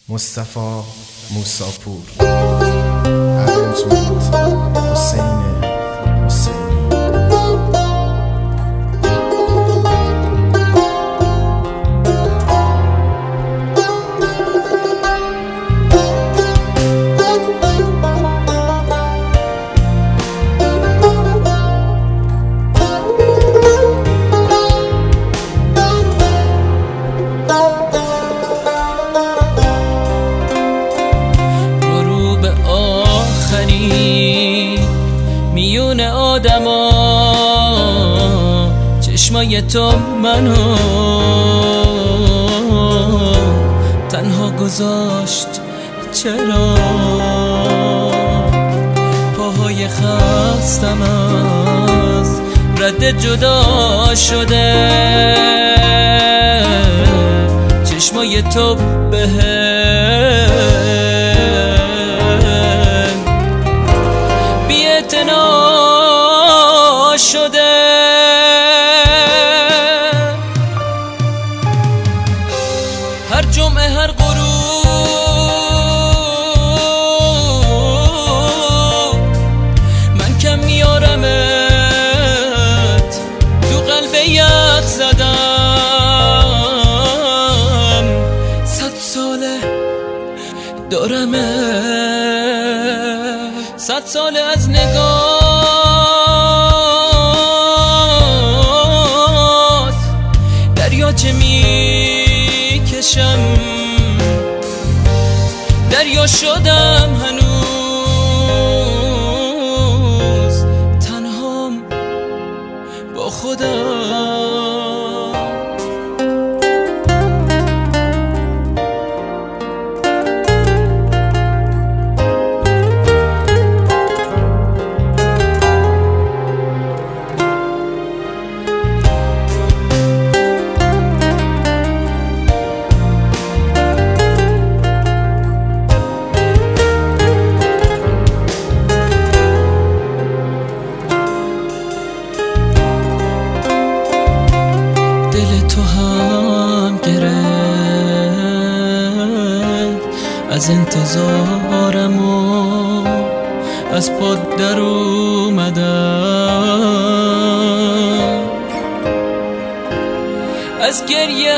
مصطفی موساپور. ارنجمنت حسین حسینی. میون آدما چشمای تو منو تنها گذاشت، چرا؟ پاهای خستم از رد جدا شده، چشمای تو بی‌اعتنا شده. هر جمعه هر غروب من کم میارمت تو قلب یخ زدم، 100 ساله دارمت، 100 ساله از نگاهت دریاچه میکشم، دریا شدم هنوز تنهام با خودم. از انتظارم و از پاد در اومدم، از گریه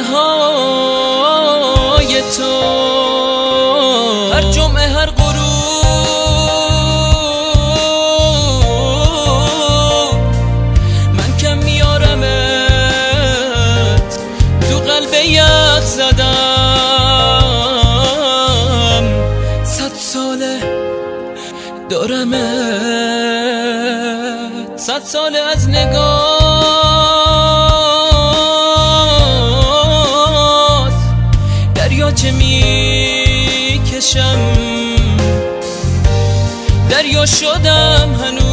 های تو هر جمعه هر غروب من کم میارمت تو قلب یخ زدم، 100 ساله دارمت، 100 ساله از نگاهت دریاچه میکشم، دریا شدم هنوز